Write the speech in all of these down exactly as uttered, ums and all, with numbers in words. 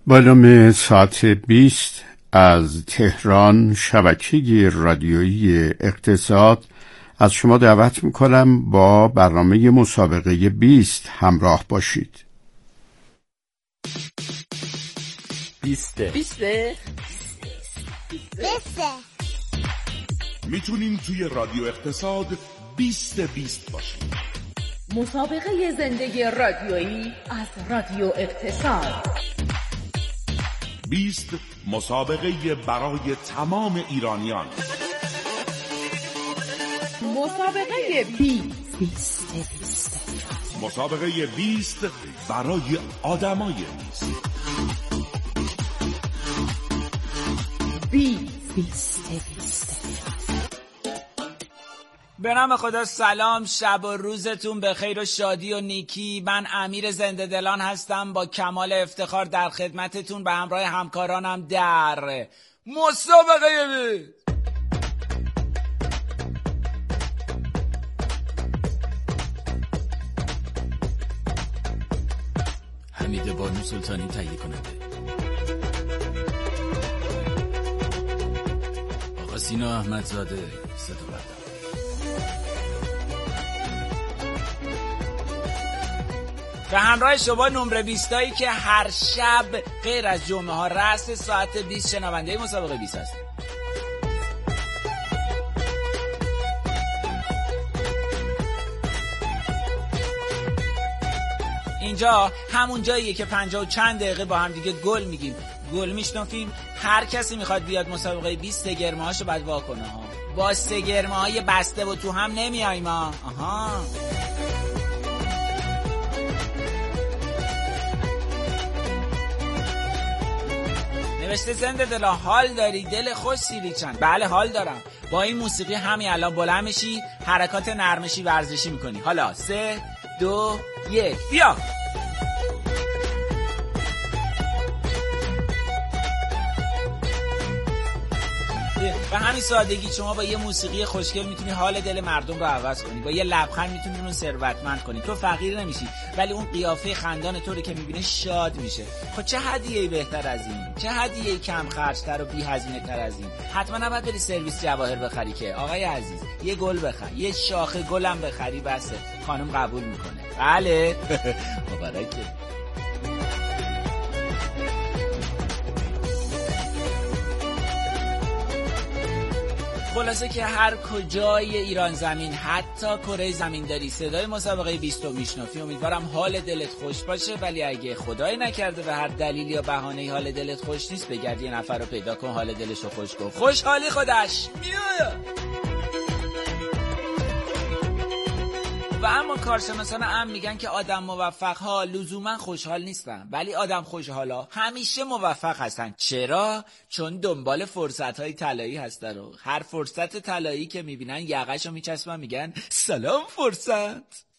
با نام ساعت بیست از تهران شبکه رادیویی اقتصاد از شما دعوت میکنم با برنامه مسابقه بیست همراه باشید. بیسته بیسته بیسته میتونیم توی رادیو اقتصاد بیست بیست باشیم. مسابقه زندگی رادیویی از رادیو اقتصاد. بیست مسابقه برای تمام ایرانیان. مسابقه بیست بیست بیست مسابقه بیست برای آدمای بیست. بیست بیست بیست. به نام خدا. سلام، شب و روزتون به خیر و شادی و نیکی. من امیر زنده دلان هستم با کمال افتخار در خدمتتون به همراه همکارانم در مسابقه بیست. حمید بانو سلطانی تهیه کننده، آقا سینا احمدزاده صدا بردار. به همراه شما نمره بیستایی که هر شب غیر از جمعه ها رأس ساعت بیست شنونده مسابقه بیست هست. اینجا همون جاییه که پنجاه و چند دقیقه با هم دیگه گل میگیم، گل میشنفیم. هر کسی میخواد بیاد مسابقه بیست سگرمه هاشو باید واکنه ها. با سگرمه های بسته و تو هم نمیاییم ها. آها. نوشته زنده دلا حال داری؟ دل خوش سیری چند. بله حال دارم. با این موسیقی همین الان بلند میشی، حرکات نرمشی ورزشی میکنی. حالا سه دو یک بیا. به همین سادگی شما با یه موسیقی خوشگل میتونی حال دل مردم رو عوض کنی. با یه لبخند میتونی اونو ثروتمند کنی. تو فقیر نمیشی ولی اون قیافه خندان تو رو که میبینه شاد میشه. خب چه هدیه‌ای بهتر از این؟ چه هدیه‌ای کم خرج‌تر و بی هزینه تر از این؟ حتما نباید بری سرویس جواهر بخری که آقای عزیز. یه گل بخر، یه شاخه گلم بخری بسه. خانم قبول میکنه. بله. مبارکه. خلاصه که هر کجای ایران زمین، حتی کره زمینداری، صدای مسابقه بیست رو میشنفی. امیدوارم حال دلت خوش باشه، ولی اگه خدای نکرده به هر دلیلی یا بهانه‌ای حال دلت خوش نیست، بگرد یه نفر رو پیدا کن حال دلش رو خوش کن. خوشحالی خودش میاد. و اما کارشناسان امن میگن که آدم موفق ها لزوما خوشحال نیستن، ولی آدم خوشحالا همیشه موفق هستن. چرا؟ چون دنبال فرصت های طلایی هستن و هر فرصت طلایی که میبینن یقه‌شو میچسبن، میگن سلام فرصت.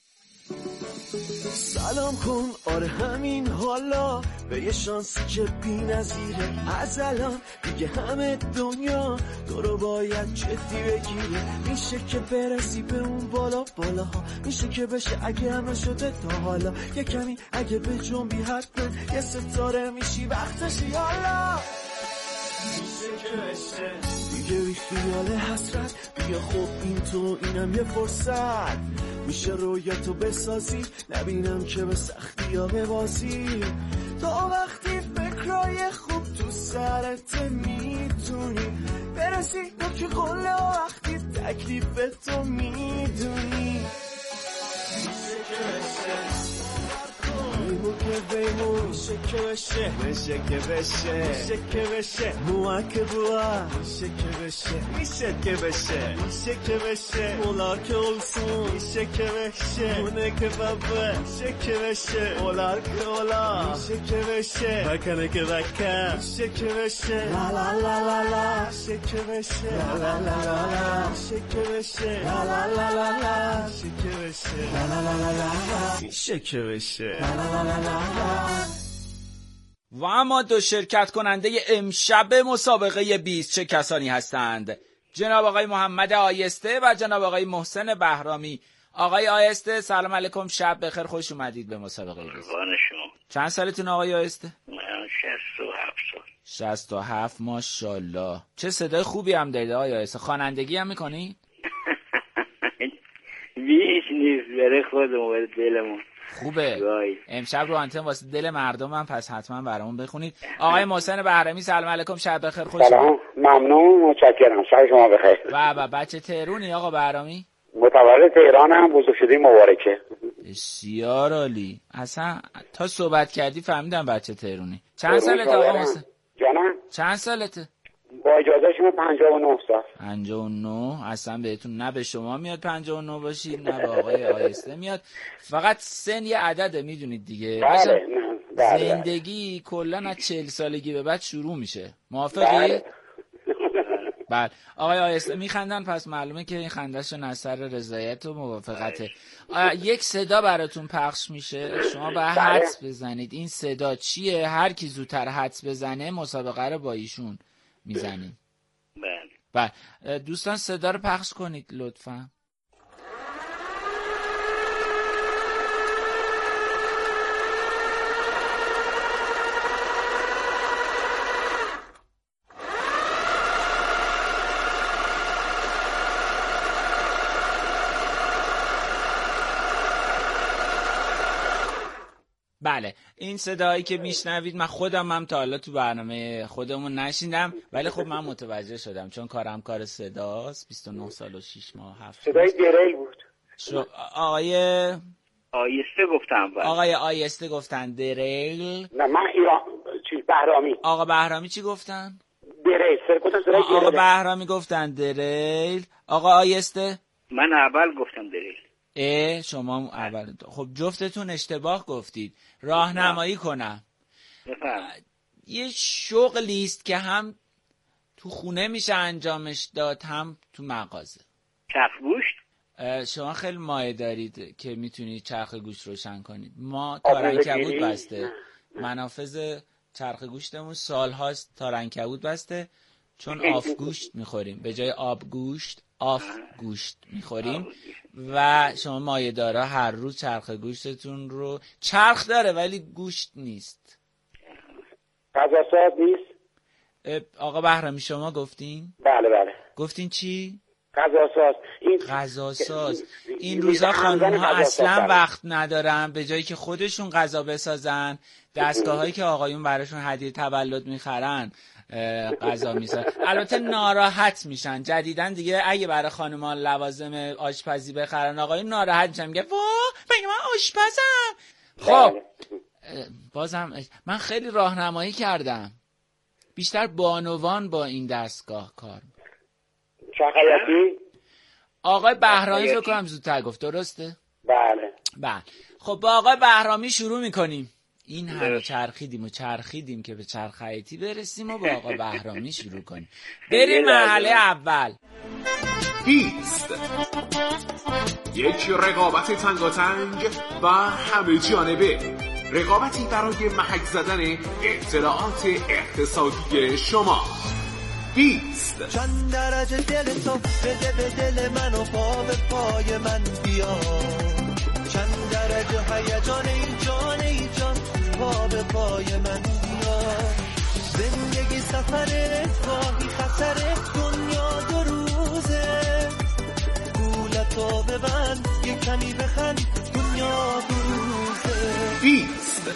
سلام کن آره همین حالا به یه شانسی که بی نظیره. از الان دیگه همه دنیا تو رو باید جدی بگیره. میشه که برسی به اون بالا بالاها، میشه که بشه اگه همه شده تا حالا. یه کمی اگه به جنبی حتما یه ستاره میشی وقتشی حالا. میشه که بشه دیگه بی خیال حسرت، بیا خب این تو اینم یه فرصت. میشه رویتو بسازی، نبینم که به سختی ها ببازی. تا وقتی فکرای خوب تو سرت میتونی برسی، تو که قله وقتی تکلیف تو میدونی. میشه که بشه بیمو که بیمو، میشه که بشه میشه که بشه میشه که بشه موه که بوه، میشه که بشه میشه که بشه میشه که بشه اولا که اولسون، میشه که بشه مونه که بابه، میشه که بشه اولا که اولا، میشه که بشه بکنه که بکن، میشه که بشه لا لا لا لا لا، میشه که بشه لا لا لا لا لا، میشه که بشه لا لا لا لا لا، میشه که بشه لا لا لا لا لا، میشه که بشه لا لا لا لا لا. و اما دو شرکت کننده امشب مسابقه بیست چه کسانی هستند؟ جناب آقای محمد آیسته و جناب آقای محسن بهرامی. آقای آیسته سلام علیکم، شب بخیر، خوش اومدید به مسابقه بیست. قربان شما. چند سالتون آقای آیسته؟ من شصت و هفت سال. شصت و هفت ماشاءالله. چه صدای خوبی هم دارید آقای آیسته. خوانندگی هم میکنید؟ بیش نیست، برای خودمون، برای دلمون. خوبه. گای. امشب رو آنتن واسه دل مردم هم پس حتما برامون بخونید. آقای محسن بهرمی سلام علیکم، شب بخیر. خوش سلام، ممنون، متشکرم. شب شما بخیر. و و بچه تهرونی آقا بهرمی؟ متولد تهرانم، بزرگ شده مبارکه. بسیار عالی. اصلا تا صحبت کردی فهمیدم بچه تهرونی. چند سالت آقا محسن؟ جانم؟ چند سالته؟ با اجازه شما پنجاه و نه سال. پنجاه و نه. اصلا بهتون نه به شما میاد پنجاه و نه باشید نه به آقای آیسته میاد. فقط سن یه عدده، میدونید دیگه. بله. بله. زندگی کلا از چهل سالگی به بعد شروع میشه. موافقی؟ بله. بله. آقای آیسته میخندن، پس معلومه که این خنده‌شون از سر رضایت و موافقته. یک صدا براتون پخش میشه، شما باید حدس بزنید این صدا چیه. هر کی زودتر حدس بزنه مسابقه رو با ایشون میزنیم. بله. بله. دوستان صدا رو پخش کنید لطفا. بله، این صدایی که میشنوید من خودم هم تا حالا تو برنامه خودمون نشیندم، ولی خب من متوجه شدم چون کارم کار صداست. بیست و نه سال و شش ماه هفت. صدای دریل بود. شو آقای آیسته گفتم. بله. آقای آیسته گفتن دریل. نه من ایران چی بهرامی. آقا بهرامی چی گفتن؟ دریل. سر گفتن صدای دریل. آقا بهرامی گفتن دریل. آقا آیسته؟ من اول گفتم دریل. اه شما اول. خب جفتتون اشتباه گفتید. راهنمایی کنم. بفرمایید. یه شغلی است که هم تو خونه میشه انجامش داد هم تو مغازه. چرخ گوشت؟ شما خیلی مایه دارید که میتونید چرخ گوشت روشن کنید. ما تارنکبوت بسته. منافذ چرخ گوشتمون سالهاست تارنکبوت بسته، چون آف گوشت میخوریم به جای آب گوشت آف گوشت میخوریم و شما مایه دارا هر روز چرخ گوشتتون رو چرخ داره ولی گوشت نیست. غذا ساز نیست؟ آقا بهرامی شما گفتین؟ بله بله. گفتین چی؟ غذا ساز. این غذا ساز. این روزا خانم‌ها اصلا وقت ندارن، به جایی که خودشون غذا بسازن دستگاه‌هایی که آقایون براشون هدیه تولد میخرن غذا میسازن. البته ناراحت میشن جدیدن دیگه، اگه برای خانم‌ها لوازم آشپزی بخرن آقایون ناراحت میشن، میگه وا مگه من آشپزم. خب بازم من خیلی راهنمایی کردم، بیشتر بانوان با این دستگاه کار. چرخیاتی؟ آقای بهرامی فکر کنم زودتر گفت، درسته؟ بله. بله. خب با آقای بهرامی شروع میکنیم. این همه چرخیدیم و چرخیدیم که به چرخیاتی برسیم و با آقای بهرامی شروع کنیم. بریم مرحله اول. بیست. یک رقابت تنگاتنگ و همه جانبه، رقابتی برای محک زدن اطلاعات اقتصادی شما. بیست. چند درجه دل تو بده به دل من و پا به پای من بیا، چند درجه هیجان این جان این جان پا به پای من بیا. زندگی سفره گاهی خطره، دنیا دو روزه، گولتو ببند یه کمی بخند، دنیا دو روزه. بیست.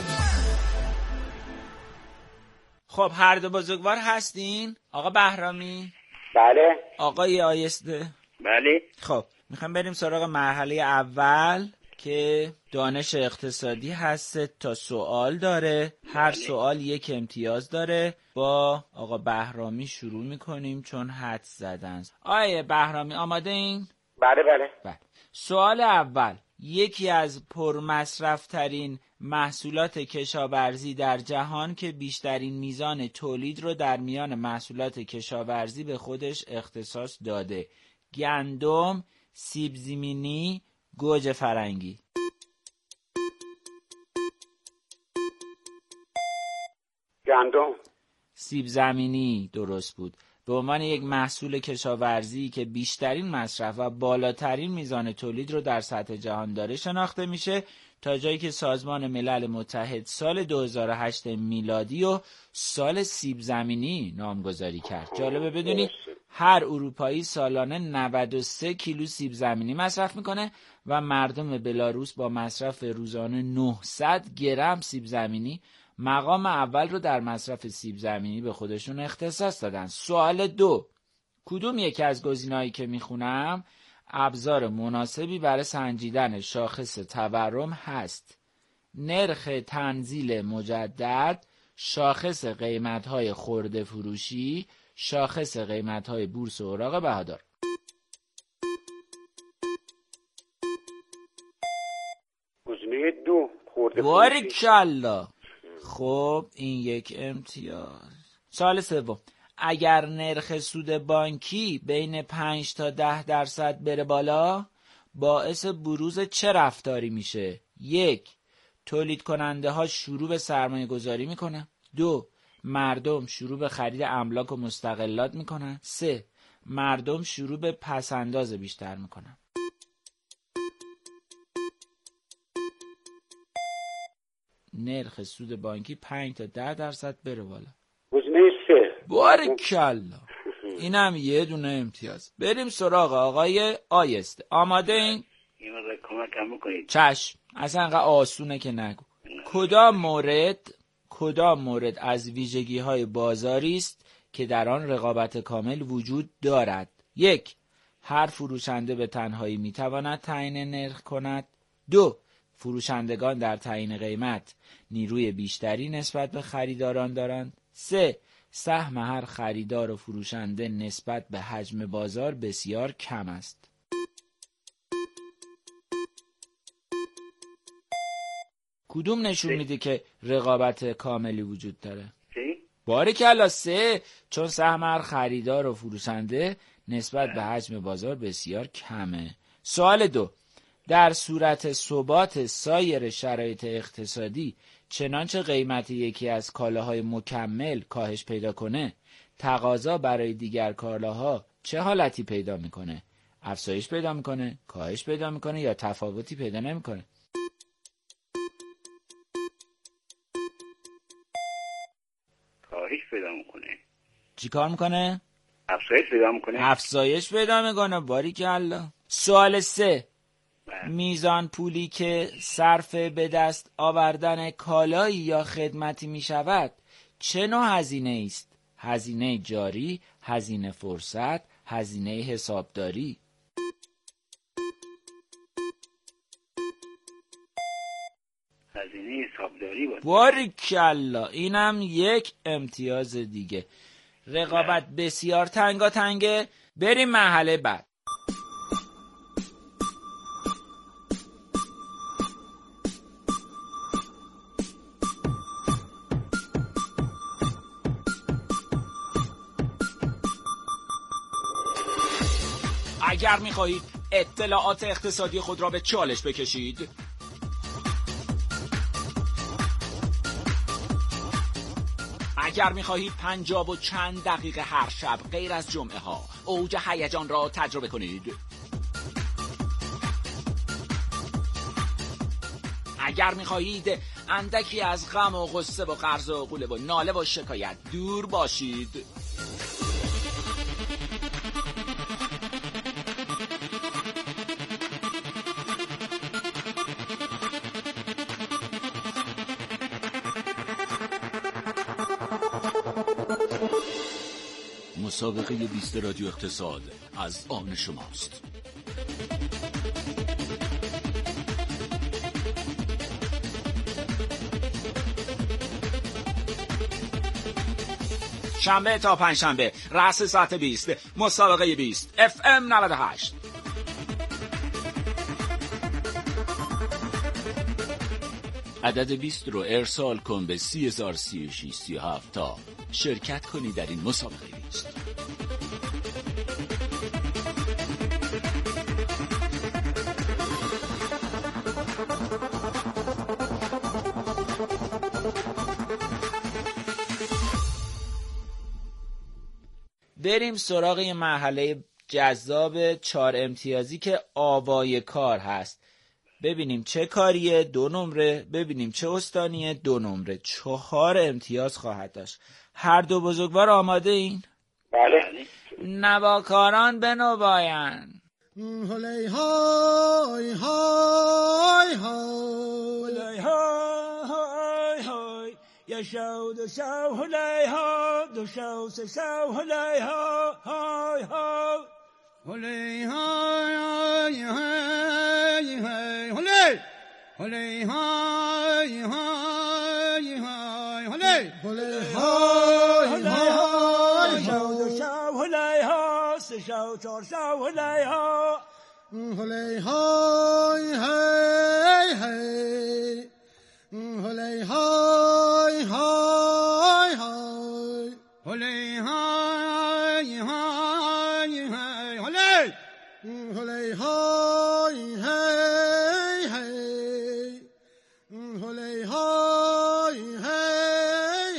خب هر دو بزرگوار هستین؟ آقا بهرامی؟ بله. آقای آیسته؟ بله. خب میخوام بریم سراغ مرحله اول که دانش اقتصادی هست. تا سوال داره، هر سوال یک امتیاز داره. با آقا بهرامی شروع میکنیم چون حدس زدن. آقای بهرامی آماده این؟ بله بله. بله. سوال اول، یکی از پرمصرف‌ترین محصولات کشاورزی در جهان که بیشترین میزان تولید رو در میان محصولات کشاورزی به خودش اختصاص داده. گندم، سیب زمینی، گوجه فرنگی. گندم. سیب زمینی درست بود. به عنوان یک محصول کشاورزی که بیشترین مصرف و بالاترین میزان تولید رو در سطح جهان داره شناخته میشه. تا جایی که سازمان ملل متحد سال دو هزار و هشت میلادی و سال سیب زمینی نامگذاری کرد. جالبه بدونید هر اروپایی سالانه نود و سه کیلو سیب زمینی مصرف میکنه و مردم بلاروس با مصرف روزانه نهصد گرم سیب زمینی مقام اول رو در مصرف سیب زمینی به خودشون اختصاص دادن. سوال دو، کدوم یکی از گزینه‌هایی که میخونم ابزار مناسبی برای سنجیدن شاخص تورم هست؟ نرخ تنزیل مجدد، شاخص قیمت‌های خرده فروشی، شاخص قیمت‌های بورس و اوراق بهادار. گزینه دو خرده فروشی. باریکالله. خب این یک امتیاز. سوال سوم، اگر نرخ سود بانکی بین پنج تا ده درصد بره بالا باعث بروز چه رفتاری میشه؟ یک، تولید کننده ها شروع به سرمایه گذاری میکنن. دو، مردم شروع به خرید املاک و مستغلات میکنن. سه، مردم شروع به پسنداز بیشتر میکنن. نرخ سود بانکی پنج تا ده درصد بره بالا. گزینه سه. باریکالله. اینم یه دونه امتیاز. بریم سراغ آقای آیسته. آماده این؟ این رو کمکم میکنید؟ چشم. اصلا انقدر آسونه که نگو. کدام مورد کدام مورد از ویژگی های بازاری است که در آن رقابت کامل وجود دارد؟ یک، هر فروشنده به تنهایی میتواند تعیین نرخ کند. دو، فروشندگان در تعیین قیمت نیروی بیشتری نسبت به خریداران دارند. سه، سهم هر خریدار و فروشنده نسبت به حجم بازار بسیار کم است. کدوم نشون میده که رقابت کاملی وجود داره؟ سه. باریکلا سه، چون سهم هر خریدار و فروشنده نسبت به حجم بازار بسیار کمه. سوال دو، در صورت ثبات سایر شرایط اقتصادی چنانچه قیمت یکی از کالاهای مکمل کاهش پیدا کنه، تقاضا برای دیگر کالاها چه حالتی پیدا میکنه؟ افزایش پیدا میکنه، کاهش پیدا میکنه یا تفاوتی پیدا نمیکنه؟ کاهش پیدا میکنه. چی کار میکنه؟ افزایش پیدا میکنه. افزایش پیدا میکنه. باریکالله. سوال سه، میزان پولی که صرف به دست آوردن کالایی یا خدمتی می شود چه نوع هزینه است؟ هزینه جاری، هزینه فرصت، هزینه حسابداری. هزینه حسابداری بود. باریکالله. اینم یک امتیاز دیگه. رقابت بسیار تنگاتنگه. بریم مرحله بعد. اگر می‌خواهید اطلاعات اقتصادی خود را به چالش بکشید، اگر می‌خواهید پنجاب و چند دقیقه هر شب غیر از جمعه ها اوج هیجان را تجربه کنید، اگر می‌خواهید اندکی از غم و غصه و قرض و قوله و ناله و شکایت دور باشید، مسابقه بیست رادیو اقتصاد از آن شماست. شنبه تا پنجشنبه رأس ساعت بیست، مسابقه بیست اف ام نود و هشت. عدد بیست رو ارسال کن به سی هزار و سی و شش سی و هفت تا شرکت کنی در این مسابقه بیست. بریم سراغ یه مرحله جذاب چهار امتیازی که آوای کار هست. ببینیم چه کاریه، دو نمره. ببینیم چه استانیه، دو نمره. چهار امتیاز خواهد داشت. هر دو بزرگوار آماده این؟ بله. نواکاران بنوایند. هلی های های های هلی های های یا شو دو شو هلی ها دو شو سه شو هلی ها های های هلی های های های هلی هلی های های های هلی هلی های های شو دو شو هلی ها سه شو چهار شو هلی ها هلی های های های هلی های های های هلی های های های هلی هلی های های های هلی های های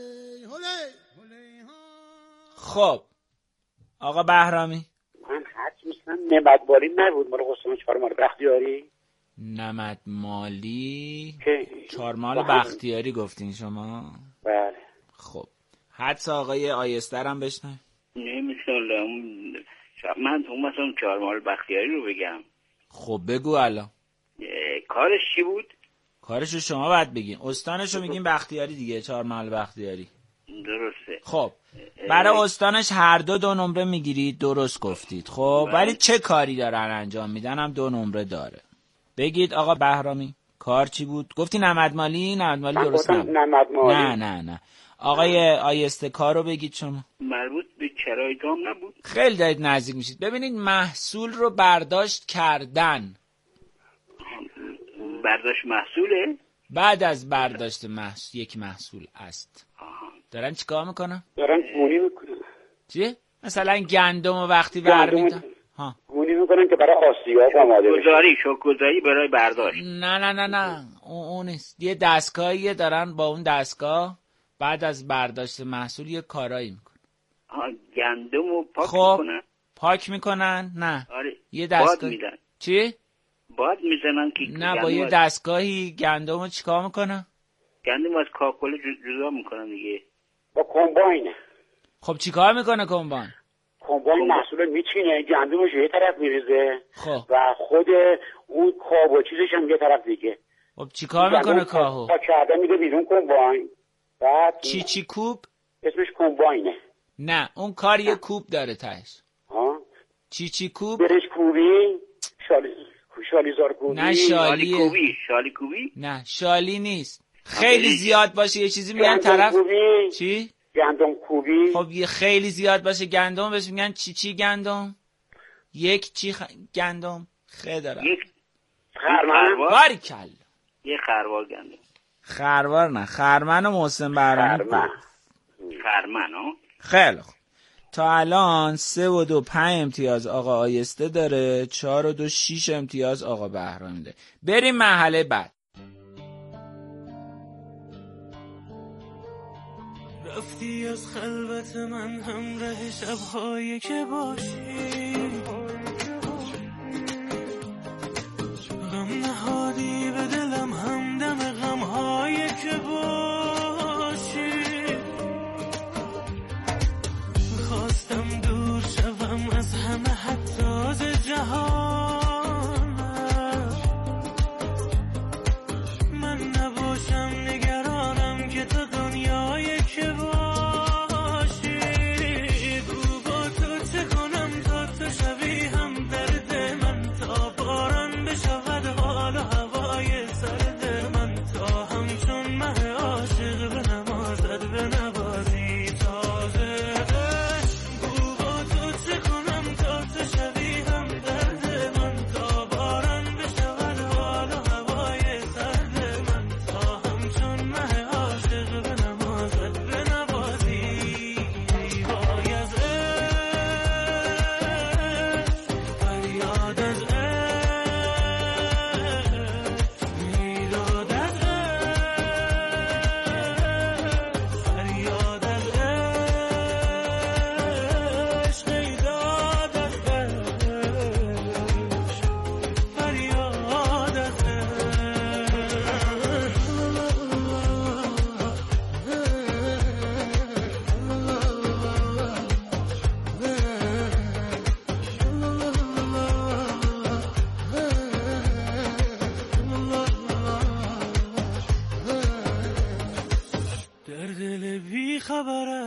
هلی. خب آقا بهرامی، من حد میشنم نمد بالی نبود مال قسم چهار مال بختیاری. نمد مالی که چهارمال بختیاری گفتین شما؟ بله. خب حدس آقای آیستر هم بشنه. نمیشنم من تو مثلا چهار مال بختیاری رو بگم. خب بگو الان کارش چی بود؟ کارشو شما باید بگین. استانشو میگین بختیاری دیگه، چهارمحال بختیاری. درسته. خب برای استانش هر دو دو نمره میگیرید، درست گفتید. خب ولی چه کاری دارن انجام میدن هم دو نمره داره. بگید آقا بهرامی کار چی بود؟ گفتی نمدمالی؟ نمدمالی درست نبود. نمدمالی. نه نه نه آقای آیسته کار رو بگید شما. مربوط به کرایه دام نبود؟ خیلی دارید نزدیک میشید. ببینید محصول رو برداشت کردن. برداشت محصوله؟ بعد از برداشت محصول یک محصول است. دارن چیکار میکنن؟ دارن گونی میکنن. چی؟ مثلا گندم و وقتی برمیدن ها گونی میکنن که برای آسیاب آماده بشه. گذاری شوک‌گذاری برای برداشت. نه نه نه نه اون اون نیست. یه دستگاهیه دارن با اون دستگاه بعد از برداشت محصول یه کارایی میکنن. ها گندم رو پاک خب میکنن؟ پاک میکنن؟ نه. آره. یه دستگاه باد میدن. چی؟ باد میزنن که نه با یه دستگاهی گندم رو چیکار میکنن؟ گندم از کاکل جدا میکنن دیگه. با کمباینه. خب چیکار میکنه کمباین؟ کمباین محصول رو میچینه، گندمش یه طرف میریزه خب و خود اون کاه و چیزش هم یه طرف دیگه. خب چیکار میکنه کاهو؟ تا کرده میده بیرون کمباین. بعد چی چی کوب؟ اسمش کمباینه. نه اون کار یه کوب داره تهش. ها چی چی کوب؟ برش کوبی، شالی شالیزار کوبی. نه شالیه. کوبی، شالی کوبی؟ نه شالی نیست. خیلی زیاد باشه یه چیزی میگن طرف کوبی. چی؟ گندم کوبی. خب یه خیلی زیاد باشه گندم بهش میگن چی چی گندم؟ یک چی خ... گندم خیلی دارم. یک خرمن. باریکل. یه خروار گندم. خروار نه، خرمن و محسن بهرامی. خرمن. خرمن ها؟ خیلی خوب. تا الان سه و دو پنج امتیاز آقا آیسته داره، چهار و دو شیش امتیاز آقا بهرامی داره. بریم مرحله بعد. رفتی از خلوت من همراه شب‌هایی که باشی، غم نهادی به دلم همدم غم‌هایی که باشی، خواستم دور شوم از همه حتی از جهان، من نباشم نگرانم که تو دنیای که باشی، گو با تو چه کنم تا تو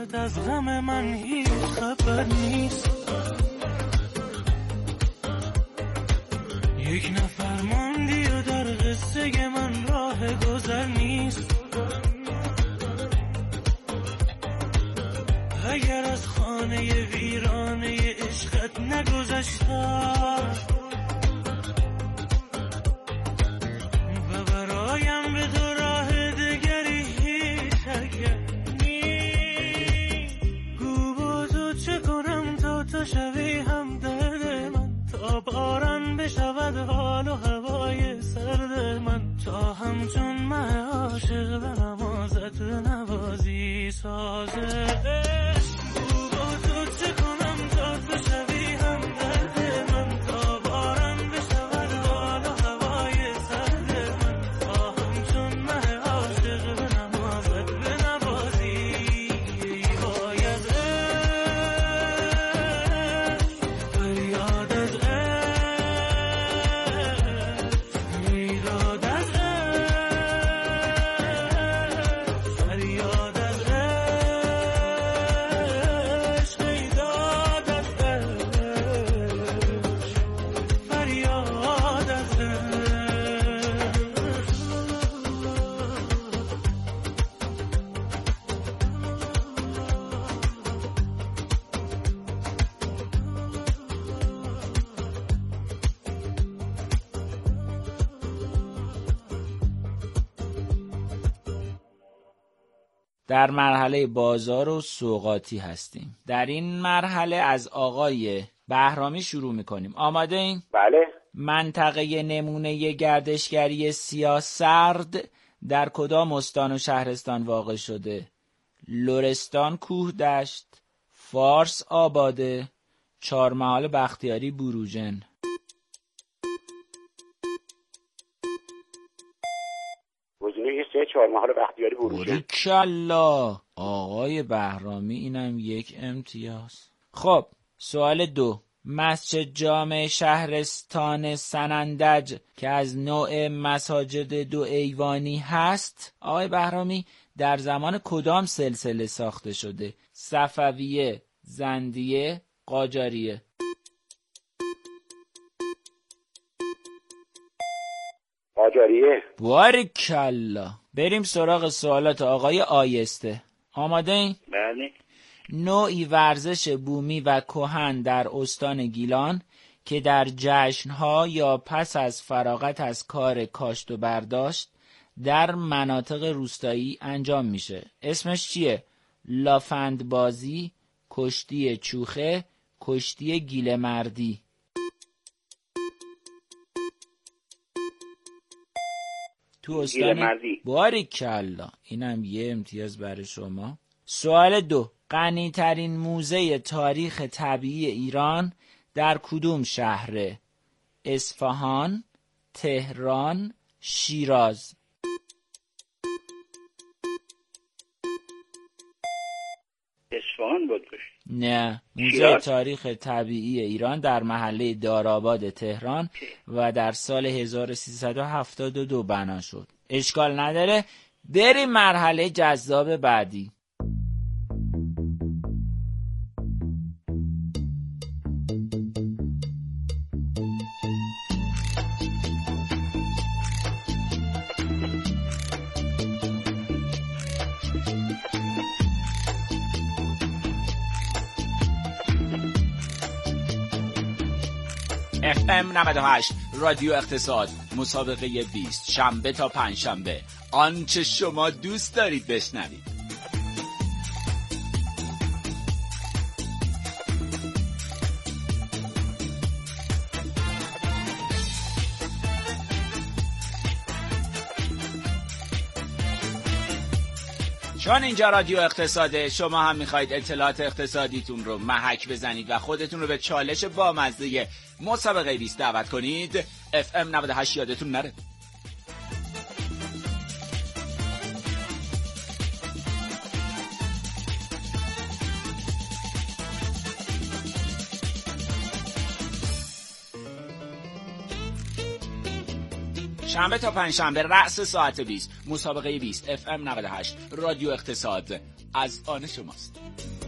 ازت از غم من هیچ خبر نیست. یک نفر ماندی و در قصه من راه گذر نیست. اگر از خانه ویرانه عشقت نگذشتم و برایم به تو راه دگری هیچ اگر نیست. گو با تو چه کنم تا تو شوی هم درد من، تا باران بشود حال و هوای سرد من، تا همچون مه عاشق به نمازت نوازی سازه. در مرحله بازار و سوغاتی هستیم. در این مرحله از آقای بهرامی شروع میکنیم. آماده این؟ بله. منطقه نمونه گردشگری سیاه‌سرد در کدام استان و شهرستان واقع شده؟ لرستان کوهدشت، فارس آباده، چهارمحال بختیاری بروجن. سه چهارمحال بختیاری بروجن. کلا آقای بهرامی، اینم یک امتیاز. خب سوال دو، مسجد جامع شهرستان سنندج که از نوع مساجد دو ایوانی هست، آقای بهرامی در زمان کدام سلسله ساخته شده؟ صفویه، زندیه، قاجاریه. قاجاریه. باریکلا. بریم سراغ سوالات آقای آیسته. آماده این؟ بله. نوعی ورزش بومی و کهن در استان گیلان که در جشنها یا پس از فراغت از کار کاشت و برداشت در مناطق روستایی انجام میشه. اسمش چیه؟ لافند بازی، کشتی چوخه، کشتی گیل مردی. تو استان باریکلا. اینم یه امتیاز برای شما. سوال دو، غنی ترین موزه تاریخ طبیعی ایران در کدوم شهره؟ اصفهان، تهران، شیراز. اصفهان بود. نه، موزه تاریخ طبیعی ایران در محله دارآباد تهران و در سال هزار و سیصد و هفتاد و دو بنا شد. اشکال نداره، بریم مرحله جذاب بعدی. اف ام نود و هشت رادیو اقتصاد، مسابقه بیست، شنبه تا پنجشنبه. آنچه شما دوست دارید بشنوید. چون اینجا رادیو اقتصاده، شما هم میخواید اطلاعات اقتصادیتون رو محک بزنید و خودتون رو به چالش بامزه مسابقه بیست دعوت کنید. اف ام نود و هشت یادتون نره. شنبه تا پنجشنبه رأس ساعت بیست، مسابقه بیست، اف ام نود و هشت رادیو اقتصاد. از آن شماست.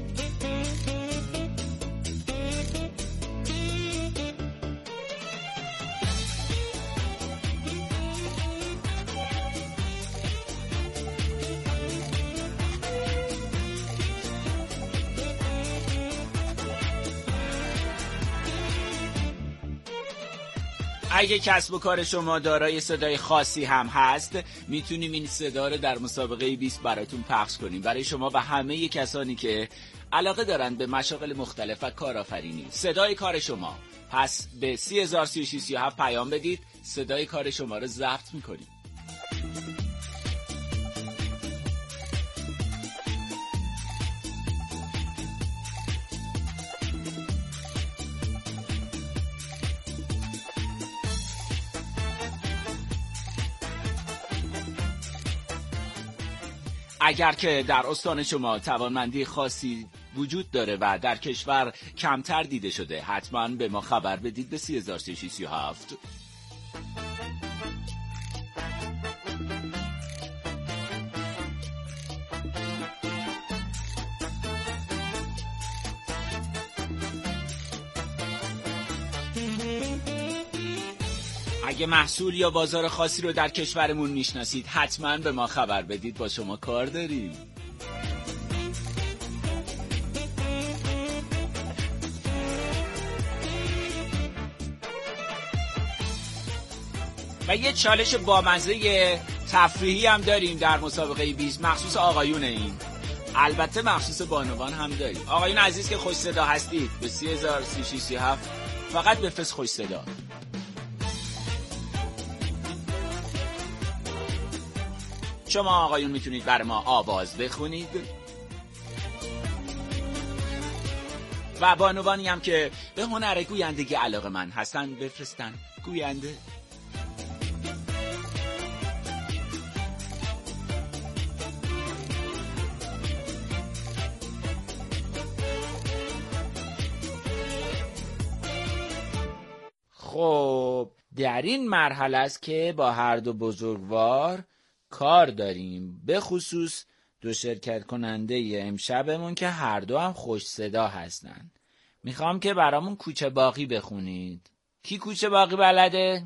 اگه کسب و کار شما دارای صدای خاصی هم هست، میتونیم این صدا رو در مسابقه بیست براتون پخش کنیم برای شما و همه کسانی که علاقه دارن به مشاغل مختلف و کارآفرینی. صدای کار شما. پس به سی هزار و سی و شش سی و هفت پیام بدید، صدای کار شما رو ضبط میکنیم. اگر که در استان شما توانمندی خاصی وجود داره و در کشور کمتر دیده شده، حتما به ما خبر بدید به سی هزار و سی و شش سی و هفت. اگه محصول یا بازار خاصی رو در کشورمون میشناسید، حتما به ما خبر بدید، با شما کار داریم. و یه چالش بامزه تفریحی هم داریم در مسابقه بیست، مخصوص آقایون. این البته مخصوص بانوان هم داریم. آقایون عزیز که خوش صدا هستید، به سی هزار و سی و شش سی و هفت فقط بفرست خوش صدا. شما آقایون میتونید برای ما آواز بخونید و بانوانی هم که به هنر گویندگی علاقه من هستن بفرستن گوینده. خب در این مرحله است که با هر دو بزرگوار کار داریم، به خصوص دو شرکت کننده امشبمون که هر دو هم خوش صدا هستن. میخوام که برامون کوچه باقی بخونید. کی کوچه باقی بلده؟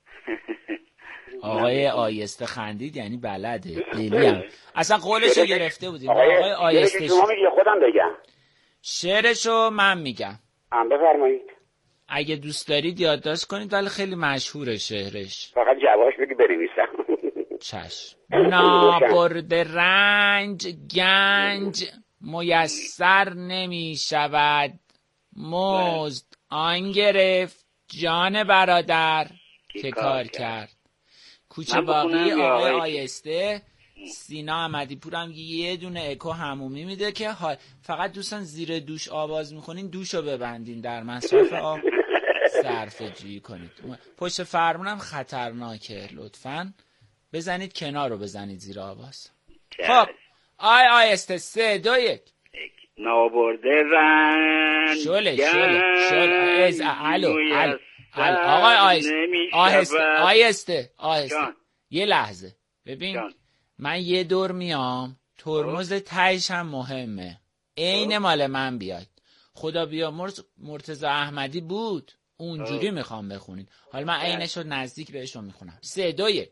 آقای آیسته خندید، یعنی بلده. دلی هم اصلا قولشو گرفته بودیم. آقای آیسته شما میگی خودم بگم؟ شعرشو من میگم. هم بفرمایید. اگه دوست دارید یادداشت کنید، ولی خیلی مشهوره شعرش. فقط جواش بگی بنویسم. چشم. نابرد رنج گنج میسر نمی شود، مزد آن گرفت جان برادر که کار کرد. کوچه باقی آقای آیسته. سینا احمدی پور هم یه دونه اکو همومی میده که فقط دوستان زیر دوش آواز میکنین دوشو ببندین، در مصرف آب صرفه جویی کنید. پشت فرمونم خطرناکه، لطفاً بزنید کنار رو بزنید زیر آواز. خب آی آیسته سه دو یک. نابرده رنج شله شله شله از الو الو آقای آیسته آهسته آیسته آهسته یه لحظه ببین جان. من یه دور میام، ترمز تایش هم مهمه، عین مال من بیاد. خدا بیامرز مرتضی احمدی بود اونجوری میخوام بخونید. حالا من عینش رو نزدیک بهش رو میخونم. سه دو یک.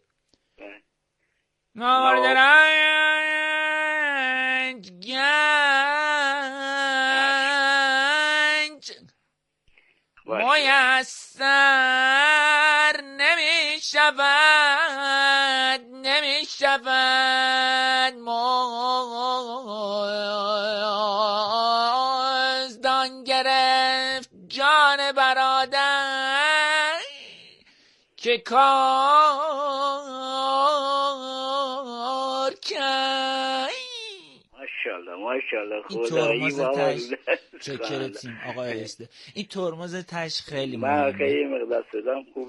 نابرد رنج گنج میسر نمی شود نمی شود، مزدان گرفت جان برادر که کار کرد. ماشاءالله ماشاءالله خدایی بابا. چکرتیم آقای آیسته. این ترمز تش خیلی مهمه. من خیلی مقدار صدام خوب